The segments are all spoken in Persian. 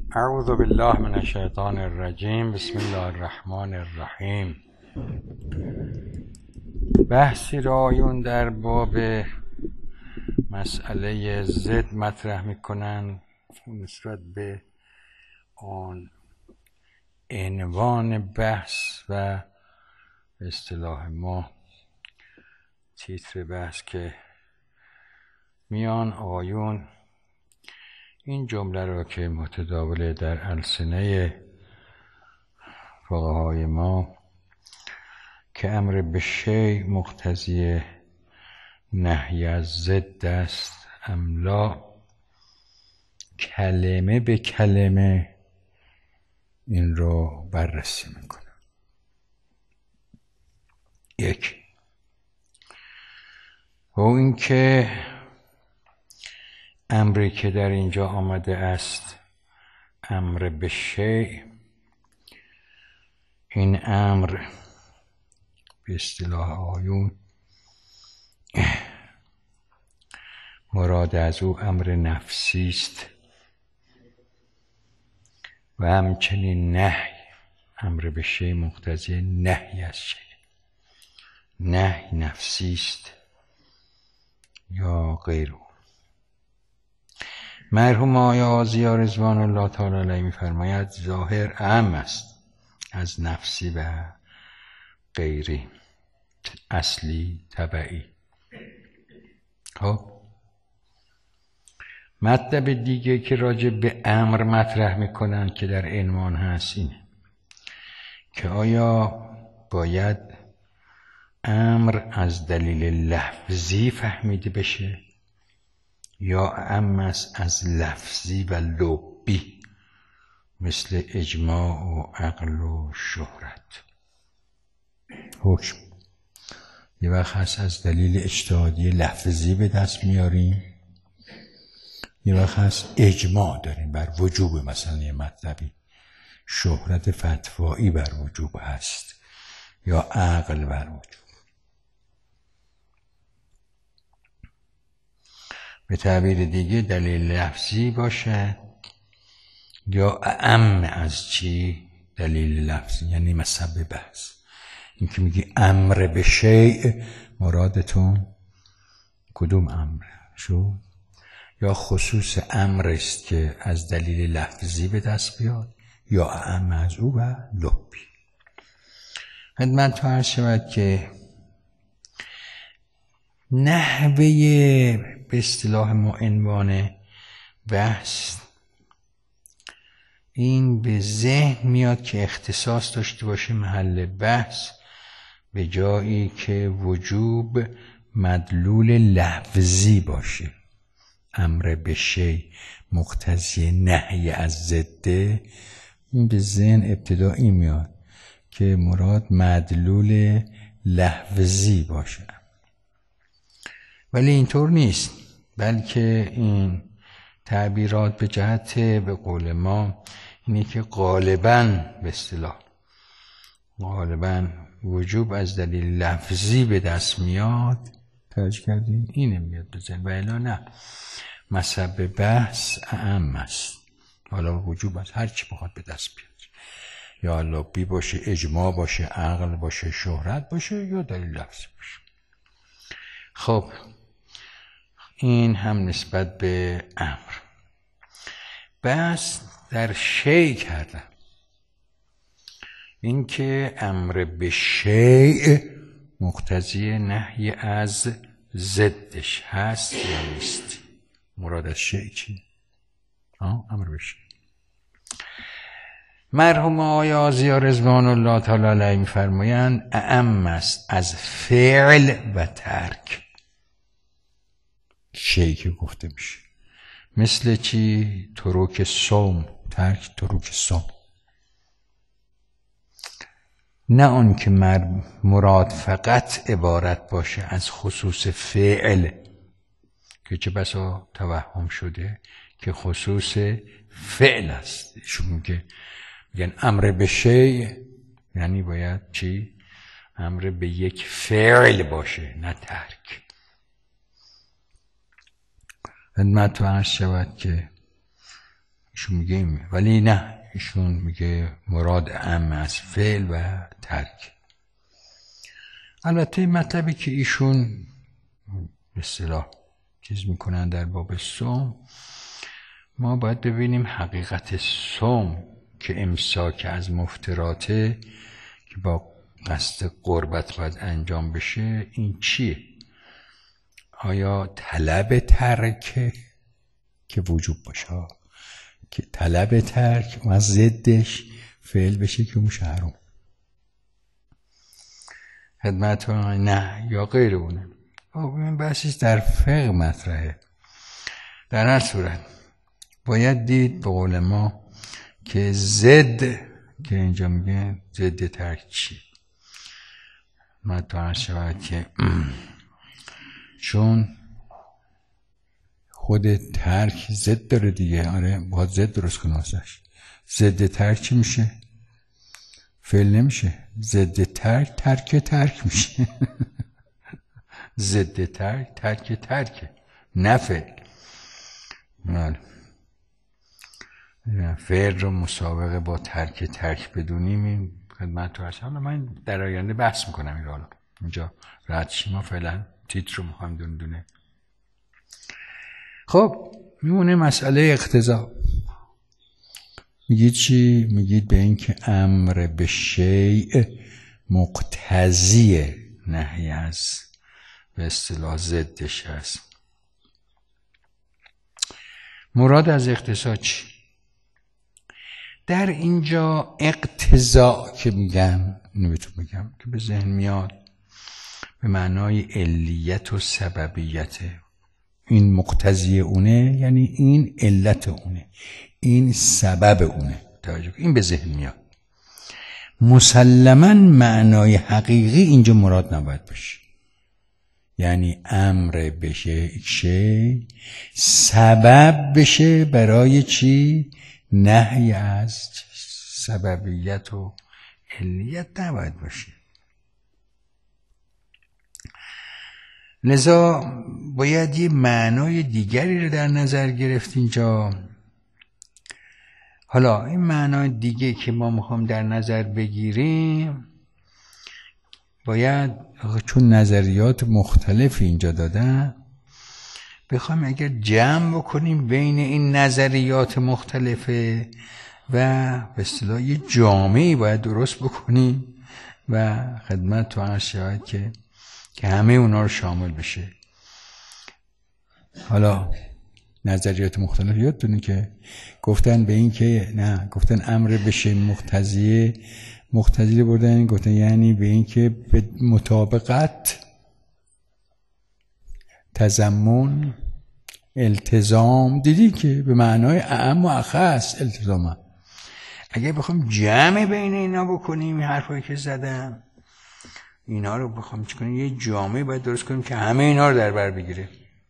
اعوذ بالله من الشیطان الرجیم. بسم الله الرحمن الرحیم. بحثی را آیون در باب مسئله ضد مطرح میکنن نسبت به آن عنوان بحث و به اصطلاح ما تیتر بحث که میان آیون این جمله را که متداوله در السنه فقهای ما که امر به شیء مقتضی نهی از ضد است املا، کلمه به کلمه این را بررسی میکنه. یک، و این که امری که در اینجا آمده است امر به شیء، این امر به اصطلاح آیون مراد از او امر نفسی است و همچنین نهی، امر به شیء مقتضی نهی از شیء، نهی نفسی است یا غیر او. مرحوم آقای آذی‌ها رضوان الله تعالی علیه می‌فرماید ظاهر اعم است از نفسی و غیری، اصلی تبعی. خب مطلب دیگه که راجع به امر مطرح میکنن که در عنوان هست اینه که آیا باید امر از دلیل لفظی فهمیده بشه یا اعم است از لفظی و لبی مثل اجماع و عقل و شهرت. حکم یه وقت هست از دلیل اجتهادی لفظی به دست میاریم، یه وقت هست اجماع داریم بر وجوب مثلا یه مطلبی، شهرت فتوایی بر وجوب هست یا عقل بر وجوب. به تعبیر دیگه دلیل لفظی باشه یا اعم از چی؟ دلیل لفظی، یعنی مصب بحث. این که میگی امر به شیء، مرادتون کدوم امر شو؟ یا خصوص امر است که از دلیل لفظی به دست بیاد یا اعم از او و لبی. خدمت عرض شود که نحوه به اصطلاح ما عنوان بحث این به ذهن میاد که اختصاص داشته باشه محل بحث به جایی که وجوب مدلول لفظی باشه. امر به شیء مقتضی نهی از ضده، این به ذهن ابتدایی میاد که مراد مدلول لفظی باشه، ولی اینطور نیست، بلکه این تعبیرات به جهت به قول ما اینه که غالباً به اصطلاح غالباً وجوب از دلیل لفظی به دست میاد. توجه کردین؟ اینه میاد بزن و الا نه، مصب بحث اعم است. حالا وجوب از هر چی بخواد به دست بیاد، یا لبی باشه، اجماع باشه، عقل باشه، شهرت باشه یا دلیل لفظی باشه. خب این هم نسبت به امر. بس در شیء کردن، این که امر به شیء مقتضی نهی از ضدش هست یا نیست. مراد از شیء چی؟ امر به شیء. مرحوم آقای آذی‌ها رضوان الله تعالی علیه می‌فرمایند اعم است از فعل و ترک. شیء که گفته میشه مثل چی؟ ترک صوم، ترک ترک صوم. نه آن که مراد فقط عبارت باشه از خصوص فعل که چه بسا توهم شده که خصوص فعل است. ایشون میگن امر به شیء یعنی باید چی؟ امر به یک فعل باشه نه ترک. خدمت عرض شود که ایشون میگه ولی نه، ایشون میگه مراد اعم از فعل و ترک. البته مطلبی که ایشون به اصطلاح چیز میکنن در باب صوم، ما باید ببینیم حقیقت صوم که امساک از مفتراته که با قصد قربت باید انجام بشه این چیه؟ آیا طلب ترک که وجوب باشه، که طلب ترک و ضدش فعل بشه که میشه حرام خدمت نه یا غیر اونه؟ این بحثش در فقه مطرحه. در هر صورت باید دید به قول ما که ضد که اینجا میگه ضد ترک چی؟ مطرح شود که چون خود ترک ضد داره دیگه، آره باید ضد درست کنه واسش. ضد ترک چی میشه؟ فعل نمیشه. ضد ترک ترک میشه. ضد ترک نه فعل. فعل رو مسابقه با ترک بدونیم این خدمت تو هست. حالا من در آینده بحث میکنم این رو. حالا اینجا رد شیم، ما فعلا تیتر رو میخوایم دونه. خب میمونه مسئله اقتضا. میگید چی؟ میگید به این که امر به شیء مقتضی نهی از به اصطلاح ضدش هست. مراد از اقتضا چی؟ در اینجا اقتضا که میگم، اینو بهتون میگم که به ذهن میاد به معنای علیت و سببیته. این مقتضی اونه یعنی این علت اونه، این سبب اونه. توجه، این به ذهن میاد. مسلماً معنای حقیقی اینجا مراد نباید باشه. یعنی امر بشه شی سبب بشه برای چی؟ نهی از سببیت و علیت نباید باشه. لذا باید یه معنای دیگری رو در نظر گرفت اینجا. حالا این معنای دیگه که ما میخوام در نظر بگیریم، باید چون نظریات مختلف اینجا دادن، بخوایم اگر جمع بکنیم بین این نظریات مختلفه و به اصطلاح یه جامعی باید درست بکنیم و خدمت تو عرض شود که همه اونا رو شامل بشه. حالا نظریات مختلف یادتونه که گفتن به این که نه، گفتن امر بشه مقتضی بردن، گفتن یعنی به این که به مطابقت، تضمن، التزام. دیدی که به معنای اعم و اخص التزام. اگه بخوام جمع بین اینا بکنیم، این حرفایی که زدم اینا رو بخوام چی کنیم، یه جامعه باید درست کنیم که همه اینا رو در بر بگیره.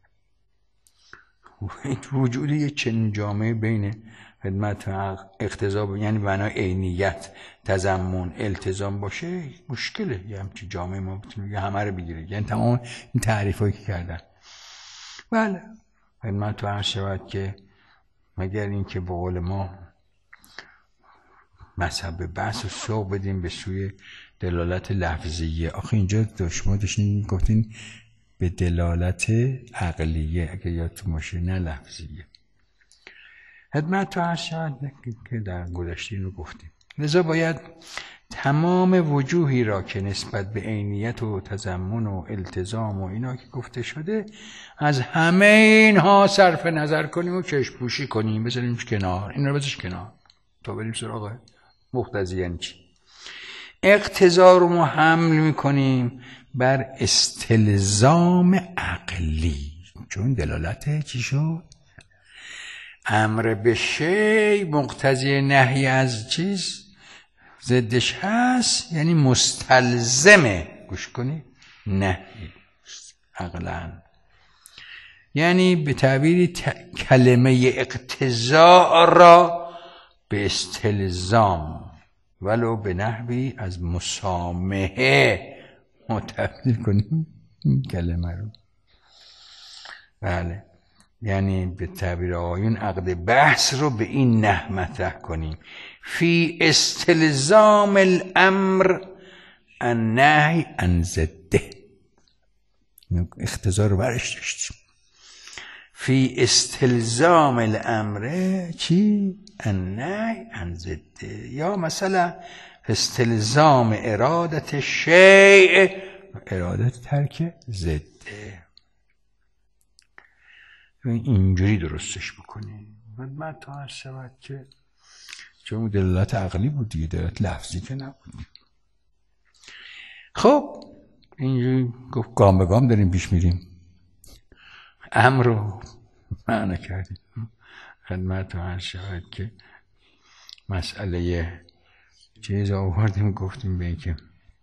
وجود یه چنین جامعه بین خدمت اقتضا یعنی معنای عینیت، تضمن، التزام باشه مشکله. یه همچین جامعه ما بتونیم همه رو بگیره. یعنی تمام این تعریفایی که کردن. بله خدمت تو عرض شود که مگر این که به قول ما مذهب بحث رو سوق بدیم به سوی دلالت لفظیه. آخه اینجا شما داشتین گفتین به دلالت عقلیه، اگه یادتون باشه، نه لفظیه. خدمت تو عرض شود که در گذشته اینو گفتیم. لذا باید تمام وجوهی را که نسبت به عینیت و تضمن و التزام و اینا که گفته شده، از همه اینها صرف نظر کنیم و چشم‌پوشی کنیم، بذاریم کنار. این رو بذارش کنار تا بریم سراغ مقتضی یعنی چی. اقتضا رو ما حمل میکنیم بر استلزام عقلی، چون دلالت چی شد؟ امر به شی مقتضی نهی از چیز ضدش هست، یعنی مستلزمه. گوش کنی؟ نهی عقلاً. یعنی به تعبیری کلمه اقتضا را به استلزام ولو به نحوی از مسامحه تبدیل کنیم این کلمه رو. بله یعنی به تعبیر آقایون عقد بحث رو به این نحو مطرح کنیم: فی استلزام الامر النهی عن ضده. اختزار رو برش داشتیم. فی استلزام الامر چی؟ النهی عن ضده. یا مثلا استلزام ارادت شیء ارادت ترک ضده. اینجوری درستش بکنیم. من تا هر شود که چون دلالت عقلی بود دیگه، دلالت لفظی که نبود. خب اینجوری گفت گام به گام داریم پیش میریم. امر رو معنی کردیم. خدمت هر شود که مسئله چیز آوردیم گفتیم به این که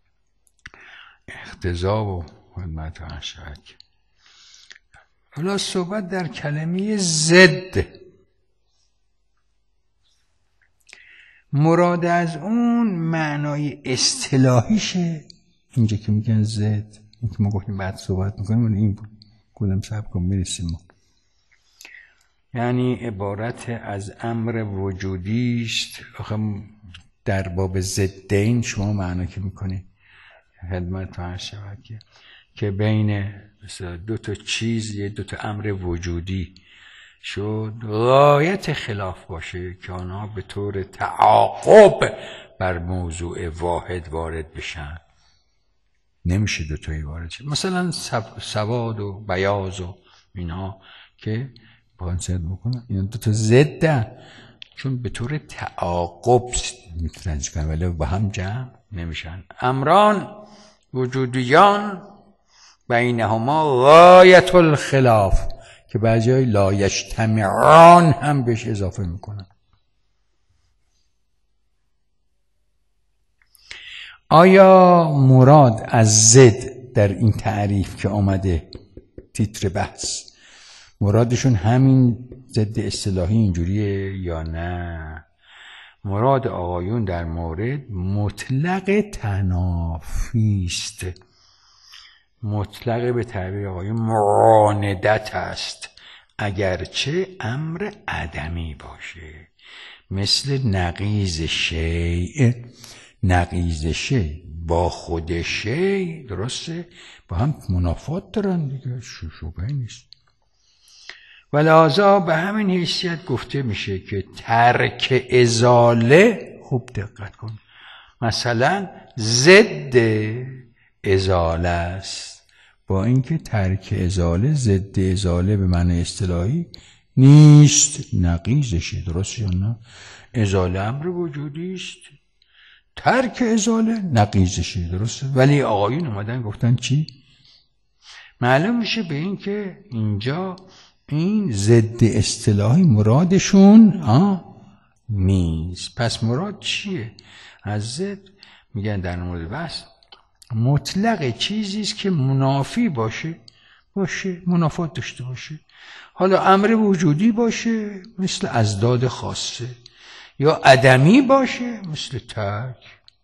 اقتضا و خدمت هر شود که حالا صحبت در کلمه ضد. مراد از اون معنای اصطلاحیشه. اینجا که میگن ضد، این که ما گفتیم بعد صحبت میکنیم این بود. گفتم صبر کن میرسیم ما. یعنی عبارت از امر وجودی است. آخه در باب ضدین شما معنا که میکنید خدمت هر شود که بین دو تا چیز، یه دو تا امر وجودی شد غایت خلاف باشه که آنها به طور تعاقب بر موضوع واحد وارد بشن. نمیشه دو تایی وارد شد. مثلا سواد و بیاض و اینها که باید ضد بکنن، اینا دو تا ضدن چون به طور تعاقب میتونن چیکار ولی با هم جمع نمیشن. امران وجودیان بینهما غایت الخلاف که بعضی های لا یجتمعان هم بهش اضافه میکنن. آیا مراد از ضد در این تعریف که آمده تیتر بحث مرادشون همین ضد اصطلاحی اینجوریه یا نه؟ مراد آقایون در مورد مطلق تنافی است. مطلق به تعبیر آقایون معاندت است، اگرچه امر عدمی باشه، مثل نقیض شیء. نقیض شیء با خود شیء درسته با هم منافات دارن دیگه، شبهه نیست. ولذا به همین حیثیت گفته میشه که ترک ازاله، خوب دقت کن، مثلا ضد ازاله است، با اینکه ترک ازاله ضد ازاله به معنی اصطلاحی نیست، نقیضشه. درست یا نه؟ ازاله امر وجودی است، ترک ازاله نقیضشه. درسته؟ ولی آقایون اومدن گفتن چی؟ معلوم میشه به این که اینجا این ضد اصطلاحی مرادشون نیست. پس مراد چیه؟ از ضد میگن در مورد بحث مطلق چیزی است که منافی باشه منافات داشته باشه. حالا امر وجودی باشه مثل ازداد خاصه، یا عدمی باشه مثل ترک،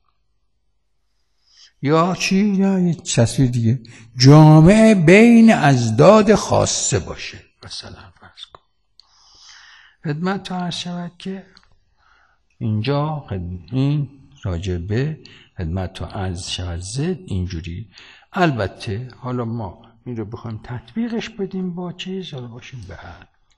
یا چی؟ یا یه تصویر دیگه جامعه بین ازداد خاصه باشه. مثلا فرض کن خدمت تا عرض شود که اینجا این راجع به خدمت تا عرض شود ضد اینجوری. البته حالا ما این رو بخوایم تطبیقش بدیم با چیز حالا باشیم بعد